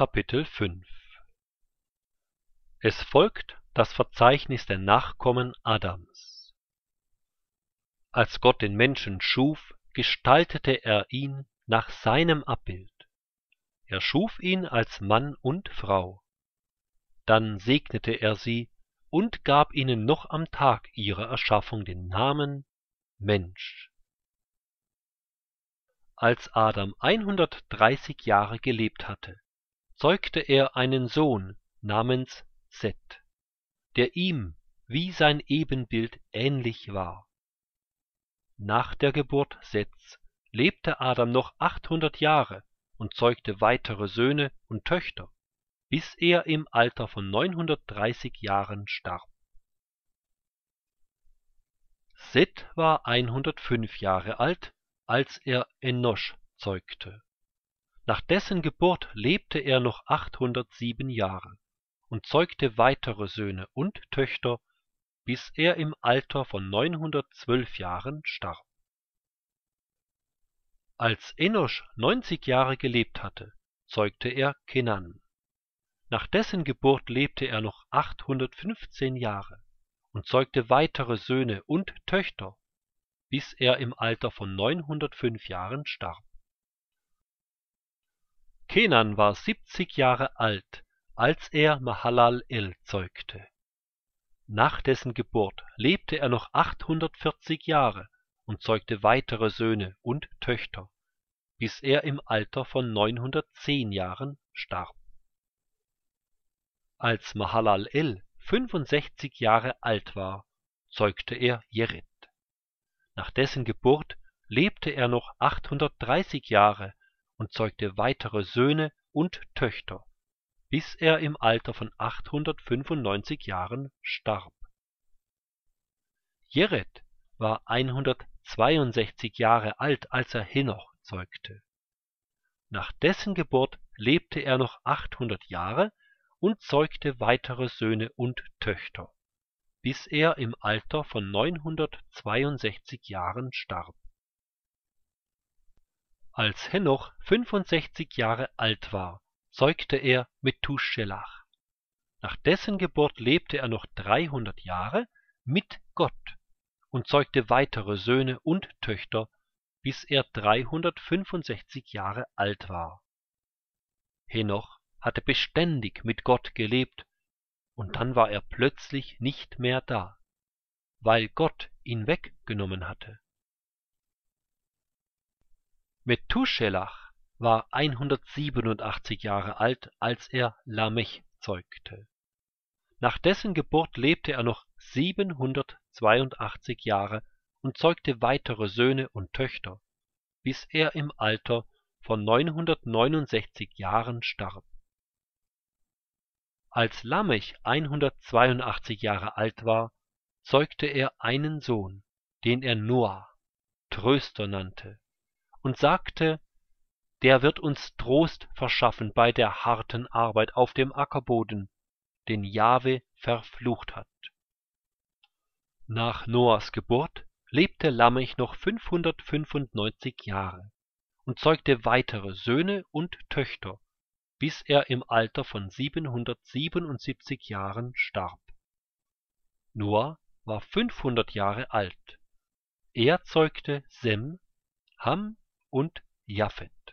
Kapitel 5 Es folgt das Verzeichnis der Nachkommen Adams. Als Gott den Menschen schuf, gestaltete er ihn nach seinem Abbild. Er schuf ihn als Mann und Frau. Dann segnete er sie und gab ihnen noch am Tag ihrer Erschaffung den Namen Mensch. Als Adam 130 Jahre gelebt hatte, zeugte er einen Sohn namens Seth, der ihm wie sein Ebenbild ähnlich war. Nach der Geburt Seths lebte Adam noch 800 Jahre und zeugte weitere Söhne und Töchter, bis er im Alter von 930 Jahren starb. Seth war 105 Jahre alt, als er Enosch zeugte. Nach dessen Geburt lebte er noch 807 Jahre und zeugte weitere Söhne und Töchter, bis er im Alter von 912 Jahren starb. Als Enosch 90 Jahre gelebt hatte, zeugte er Kenan. Nach dessen Geburt lebte er noch 815 Jahre und zeugte weitere Söhne und Töchter, bis er im Alter von 905 Jahren starb. Kenan war 70 Jahre alt, als er Mahalalel zeugte. Nach dessen Geburt lebte er noch 840 Jahre und zeugte weitere Söhne und Töchter, bis er im Alter von 910 Jahren starb. Als Mahalalel 65 Jahre alt war, zeugte er Jered. Nach dessen Geburt lebte er noch 830 Jahre und zeugte weitere Söhne und Töchter, bis er im Alter von 895 Jahren starb. Jered war 162 Jahre alt, als er Henoch zeugte. Nach dessen Geburt lebte er noch 800 Jahre und zeugte weitere Söhne und Töchter, bis er im Alter von 962 Jahren starb. Als Henoch 65 Jahre alt war, zeugte er Methuselach. Nach dessen Geburt lebte er noch 300 Jahre mit Gott und zeugte weitere Söhne und Töchter, bis er 365 Jahre alt war. Henoch hatte beständig mit Gott gelebt, und dann war er plötzlich nicht mehr da, weil Gott ihn weggenommen hatte. Methuselach war 187 Jahre alt, als er Lamech zeugte. Nach dessen Geburt lebte er noch 782 Jahre und zeugte weitere Söhne und Töchter, bis er im Alter von 969 Jahren starb. Als Lamech 182 Jahre alt war, zeugte er einen Sohn, den er Noah, Tröster nannte, und sagte: Der wird uns Trost verschaffen bei der harten Arbeit auf dem Ackerboden, den Jahwe verflucht hat. Nach Noahs Geburt lebte Lamech noch 595 Jahre und zeugte weitere Söhne und Töchter, bis er im Alter von 777 Jahren starb. Noah war 500 Jahre alt. Er zeugte Sem, Ham und Japhet.